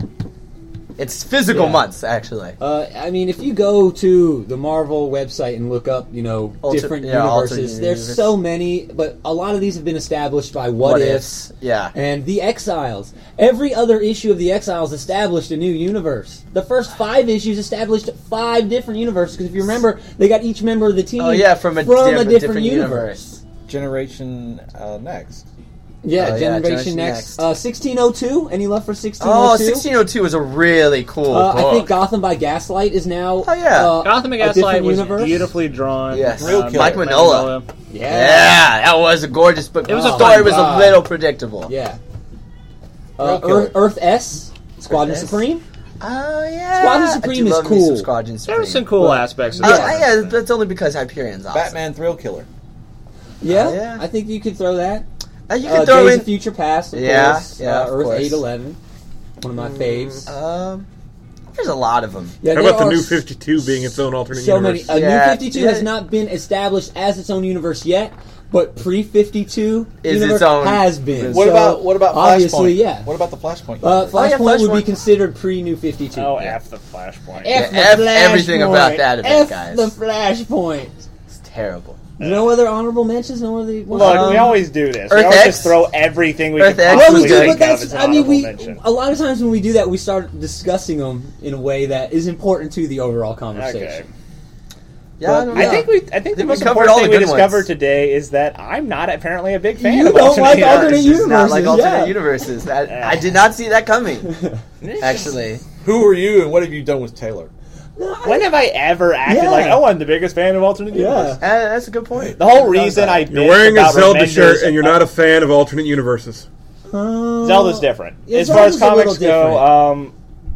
D: It's physical
A: Yeah.
D: months, actually.
A: Uh, I mean, if you go to the Marvel website and look up, you know,
D: Alter-
A: different
D: yeah, alternate
A: universes, there's
D: universe.
A: so many, but a lot of these have been established by what,
D: What
A: ifs.
D: ifs? Yeah.
A: And the Exiles. Every other issue of the Exiles established a new universe. The first five issues established five different universes. Because if you remember, they got each member of the team
D: Oh yeah, from a,
A: from
D: diff-
A: a
D: a
A: different,
D: different
A: universe.
D: universe.
F: Generation uh, Next.
A: Yeah,
D: Oh, yeah,
A: Generation,
D: Generation
A: Next.
D: Next.
A: Uh, sixteen oh two. Any love for sixteen
D: Oh,
A: oh two?
D: sixteen oh two is a really cool
A: Uh,
D: book.
A: I think Gotham by Gaslight is now.
D: Oh, yeah.
A: uh,
C: Gotham and
A: a
C: Gaslight
A: different
C: was
A: universe.
C: beautifully drawn.
D: Yes.
F: Real
C: Uh,
F: killer.
D: Mike Mignola.
A: Yeah.
D: Yeah, that was a gorgeous book.
C: It was
D: the
C: a
D: story
C: fun
D: was a
A: vibe.
D: little predictable.
A: Yeah.
F: Real
A: Uh,
F: killer.
A: Earth, Earth S, Squadron
D: Earth S?
A: Supreme.
D: Oh yeah,
A: Squadron
D: I
A: Supreme
D: do
A: is
D: love me some
A: cool.
D: Squadron Supreme.
C: There were some cool
A: Well,
C: aspects of
D: Uh,
C: it.
D: yeah, yeah, that's only because Hyperion's awesome.
F: Batman Thrill Killer.
A: Yeah,
D: Uh, yeah.
A: I think you could throw that.
D: Uh, you
A: Uh,
D: could throw
A: Days
D: in.
A: of Future Past, of
D: Yeah,
A: course.
D: yeah,
A: uh,
D: of
A: Earth
D: course.
A: eight eleven, one of my faves.
D: Um, there's a lot of them.
A: Yeah,
G: How
A: there
G: about the
A: are
G: new
A: s-
G: fifty-two being its own alternate
A: So
G: universe?
A: many. A
D: Yeah,
A: new fifty-two
D: yeah.
A: has not been established as its own universe yet, but pre fifty-two
D: Is
A: universe
D: its own-
A: has been.
F: What
A: So,
F: about what about Flashpoint?
A: obviously? Yeah.
F: What about the Flashpoint?
A: Uh,
F: universe?
A: Flashpoint
D: Oh, yeah,
A: would be
D: Flashpoint.
A: considered pre New fifty-two.
C: Oh,
A: Yeah.
C: F the Flashpoint.
A: F the
D: Yeah, F everything
A: Flashpoint.
D: about that event,
A: F
D: guys.
A: the Flashpoint.
D: It's terrible.
A: No other honorable mentions? No other.
C: Look,
D: Um,
C: we always do this. We
D: Earth
C: always
D: X?
C: just throw everything we
D: Earth
C: can
D: X?
A: Well,
C: possibly
A: we do,
C: think
A: but that's.
C: of as an
A: I mean, we.
C: honorable mention.
A: A lot of times when we do that, we start discussing them in a way that is important to the overall conversation.
C: Okay.
D: Yeah,
A: But-
D: I, don't
C: I
D: know.
C: think we. I think the
D: think we
C: most
D: covered
C: important
D: all
C: thing
D: the
C: we
D: good
C: discovered
D: ones.
C: today is that I'm not apparently a big fan
A: You
C: of
A: don't
C: alternate
A: like
C: universes.
A: alternate
D: It's just not like
A: universes,
D: alternate
A: yeah.
D: universes. That, I did not see that coming. Actually,
F: Who are you, and what have you done with Taylor?
C: When have I ever acted
A: Yeah.
C: like, oh, I'm the biggest fan of alternate
A: Yeah.
C: universes?
D: Uh, that's a good point.
C: The whole reason I
G: You're wearing a Zelda shirt and you're not a fan of alternate universes.
A: Uh,
C: Zelda's different.
A: Yeah,
C: as far as
A: Zelda's a little
C: comics go,
A: different.
C: um,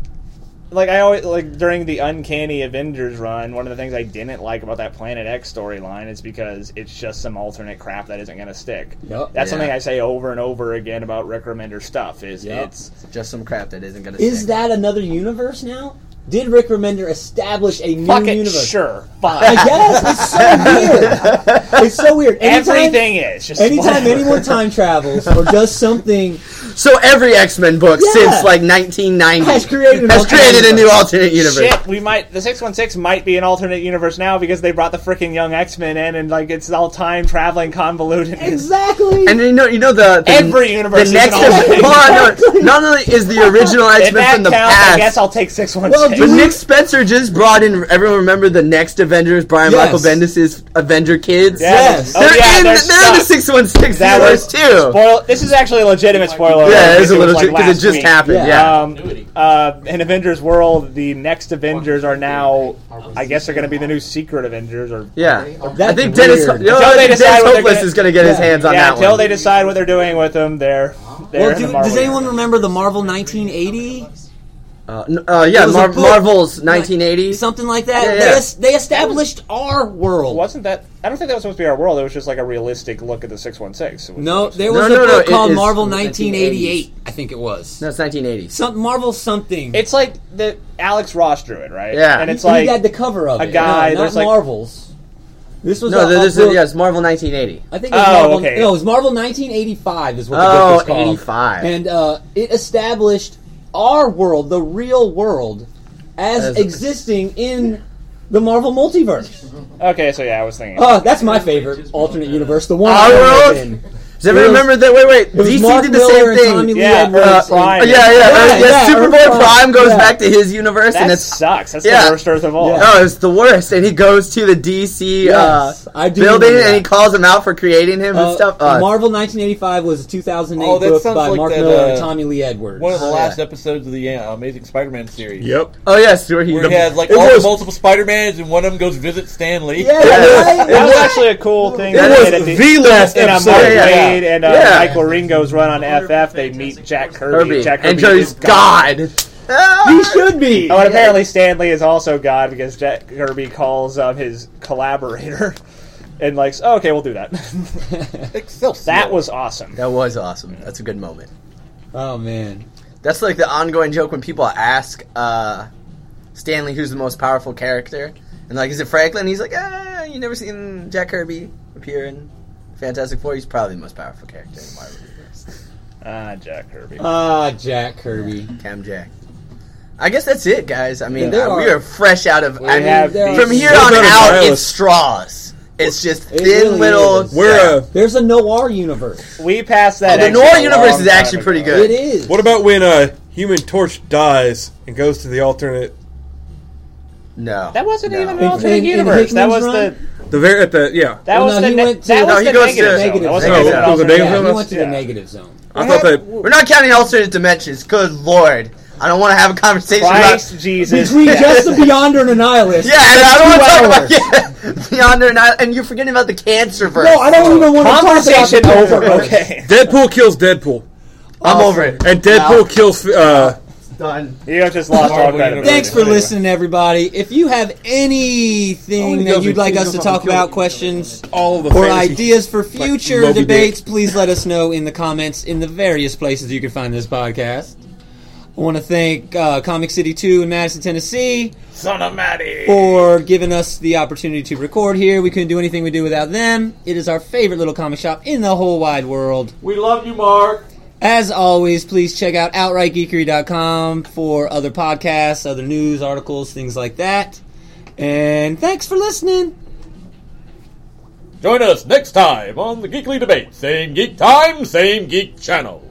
C: like I always like during the Uncanny Avengers run, one of the things I didn't like about that Planet X storyline is because it's just some alternate crap that isn't going to stick.
A: Yep.
C: That's
D: Yeah.
C: something I say over and over again about Rick Remender stuff. Is
A: Yep.
C: it's
D: Just some crap that isn't going to.
A: Is that another universe now? Did Rick Remender establish a new
C: fuck it,
A: universe?
C: sure,
A: I
C: fine.
A: guess it's so weird. It's so weird. Anytime,
C: Everything is just
A: anytime
C: whatever.
A: anyone time travels or does something,
D: So every X-Men book
A: Yeah.
D: since like nineteen ninety
A: Has created an
D: has
A: alternate
D: created a new
A: universe.
D: alternate universe.
C: Shit, we might the six one six might be an alternate universe now because they brought the freaking young X-Men in and like it's all time traveling convoluted.
A: exactly.
D: And you know, you know the, the
C: Every universe is
D: The next,
C: an alternate
D: hold on, no, not only is the original
C: If
D: X-Men
C: that
D: from the
C: counts,
D: past,
C: I guess I'll take six one
A: Well,
C: six.
A: do
D: but
A: we-
D: Nick Spencer just brought in. Everyone remember the next Avengers? Brian
A: Yes.
D: Michael Bendis' Avenger kids.
A: Yes.
C: Oh,
D: They're
C: yeah,
D: in.
C: they're
D: They're, in the
C: stuck.
D: six one six
C: That
D: universe
C: was
D: too.
C: Spoil- this is actually a legitimate spoiler.
D: Yeah,
C: alert
D: it is a
C: because
D: little
C: was, like,
D: because it
C: last
D: just
C: week.
D: happened.
A: Yeah.
D: Yeah.
C: Um, uh, in Avengers World, the next Avengers are now, I guess, they're going to be the new Secret Avengers, or
D: Yeah.
A: That's
D: I think Dennis.
A: weird.
D: You know,
C: Until
D: I
C: they
D: think
C: decide
D: Dennis
C: what they're
D: Hopeless
C: gonna-
D: is going to get his
A: Yeah.
D: hands on
C: yeah,
D: that
C: until
D: one.
C: they decide what they're doing with them, they're they're
A: well,
C: in
A: do,
C: the Marvel
A: does anyone
C: universe.
A: remember the Marvel nineteen eighty
D: Uh, n- uh, yeah,
A: It was a
D: Mar-
A: book.
D: Marvel's nineteen eighty.
A: Something like that.
D: Yeah,
A: They,
D: yeah.
A: es- they established our world.
C: Wasn't that? I don't think that was supposed to be our world. It was just like a realistic look at the six one six.
A: No, there
D: No,
A: was
D: no,
A: a
D: no,
A: book
D: it
A: called
D: is
A: Marvel
D: from the
A: nineteen
D: nineteen
A: eighty-eight, I think it was.
D: No, it's nineteen eighty.
A: Some Marvel something.
C: It's like the Alex Ross drew it, right?
D: Yeah.
C: and it's
A: he
C: like
A: had the cover of
C: a
A: it.
C: guy,
A: No, not
C: there's like-
A: Marvel's. This was
D: No,
A: a, a
D: this is
A: book-
D: yeah, it's Marvel nineteen eighty.
A: I think it was
C: Oh,
A: Marvel.
C: okay.
A: No, it was Marvel nineteen eighty-five. Is what the book
D: Oh,
A: was called.
D: eighty-five.
A: And uh, it established our world, the real world, as,
D: As-
A: existing in the Marvel multiverse.
C: okay, so yeah, I was thinking.
A: Oh, that's my favorite alternate universe. The one
D: Our
A: I
D: world?
A: live in.
D: Does everyone
A: It was-
D: remember that? Wait, wait.
A: It was
D: D C
A: Mark
D: did the
A: Miller
D: same
A: and
D: thing.
A: Tommy Lee
C: Yeah,
A: Edwards.
C: Earth
A: and-
C: Prime.
D: Oh, yeah, yeah,
A: Yeah,
D: yeah.
A: yeah,
D: Superboy
A: Earth Prime.
D: Prime goes
A: Yeah.
D: back to his universe,
C: that
D: and it's
C: sucks. That's
D: yeah.
C: the worst Earth of all.
A: Yeah.
D: oh, it's the worst. And he goes to the D C
A: Yes,
D: uh,
A: I do
D: building,
A: remember
D: and he
A: that.
D: calls him out for creating him
A: Uh,
D: and stuff. Uh,
A: Marvel nineteen eighty-five was a two thousand eight
F: Oh, that
A: book
F: sounds
A: by
F: like
A: Mark
F: that,
A: Miller and
F: uh,
A: Tommy Lee Edwards.
F: One of the
D: Oh,
F: last
D: yeah.
F: episodes of the uh, Amazing Spider-Man series.
G: Yep.
D: oh yes, where he,
F: Where he has like
G: It
F: all
G: was-
F: the multiple Spider-Mans, and one of them goes visit Stan Lee.
A: Yeah,
D: Yeah,
A: right,
C: That was
A: right.
C: actually a cool thing.
D: That
C: they
G: was
C: did at
G: the last
C: in a
G: episode.
C: Mark
D: Yeah, yeah.
C: Waid and uh,
D: Yeah.
C: Michael Ringo's run on F F. They meet Jack Kirby.
D: Kirby.
C: Jack
D: and
C: Kirby
D: Joe's
C: is God.
D: God.
A: He should be.
C: Oh, and apparently Stanley is also God because Jack Kirby calls um, his collaborator and like, oh, okay, we'll do that.
F: Excelsior.
C: That was awesome.
D: That was awesome. That's a good moment.
A: Oh man.
D: That's like the ongoing joke when people ask uh, Stanley who's the most powerful character, and like, is it Franklin? He's like, ah, you never seen Jack Kirby appear in Fantastic Four? He's probably the most powerful character in the Marvel universe.
C: Ah, Jack Kirby.
A: Ah, Jack Kirby.
D: Cam Jack. I guess that's it, guys. I mean,
A: Yeah, there
D: uh, we
A: are-
D: are fresh out of. I mean,
C: have
A: there
C: these-
D: from here
G: We're
D: on
G: better than
D: out,
G: Miles.
D: it's straws. It's just
A: It
D: thin
A: really
D: little.
A: is.
G: We're
D: yeah.
G: uh,
A: There's a noir universe.
C: We passed
D: Oh,
C: that.
D: the
C: exit
D: Noir
C: a
D: universe
C: long
D: is actually
C: time
D: pretty
C: ago.
D: good.
A: It is.
G: what about when uh, Human Torch dies and goes to the alternate?
D: No,
C: That wasn't
D: No.
C: even an
A: In-
C: alternate
A: in- in
C: universe. That
A: Hickman's
C: was
A: run?
C: the.
G: The very at the yeah.
C: That
A: Well,
C: was
A: no,
C: the.
A: he
C: Ne-
A: went to-
C: that
A: No,
C: was
D: he
C: the
D: goes
C: negative
D: to-
C: zone.
A: Negative
C: That wasn't
A: zone.
C: even
G: Oh,
C: an
G: it was a
C: alternate
G: negative
A: Yeah,
G: zone?
A: he went to the
C: Yeah.
A: negative zone.
G: I thought that
D: We're not counting alternate dimensions. Good lord, I don't want to have a conversation
C: Christ
D: about.
C: Jesus.
A: Between just the Beyonder and a Nihilist.
D: Yeah, and I don't want to
A: two
D: talk
A: hours.
D: about yeah, Beyond or not, and you're forgetting about the cancer verse.
A: No, I don't even want to talk about
C: Conversation
A: the
C: over.
A: Beyonder.
C: Okay.
G: Deadpool kills Deadpool,
D: I'm over it.
G: and Deadpool
D: No.
G: kills. Uh,
D: Done.
C: You have just lost all
F: Marvel
C: credibility.
A: Thanks for listening, everybody. If you have anything that you'd like us to talk about, questions,
G: all of the
A: or
G: fantasy-
A: ideas for future
G: Moby
A: debates, please let us know in the comments in the various places you can find this podcast. I want to thank uh, Comic City two in Madison, Tennessee,
F: Son of Maddie.
A: for giving us the opportunity to record here. We couldn't do anything we do without them. It is our favorite little comic shop in the whole wide world.
F: We love you, Mark.
A: As always, please check out outright geekery dot com for other podcasts, other news, articles, things like that. And thanks for listening.
F: Join us next time on the Geekly Debate. Same geek time, same geek channel.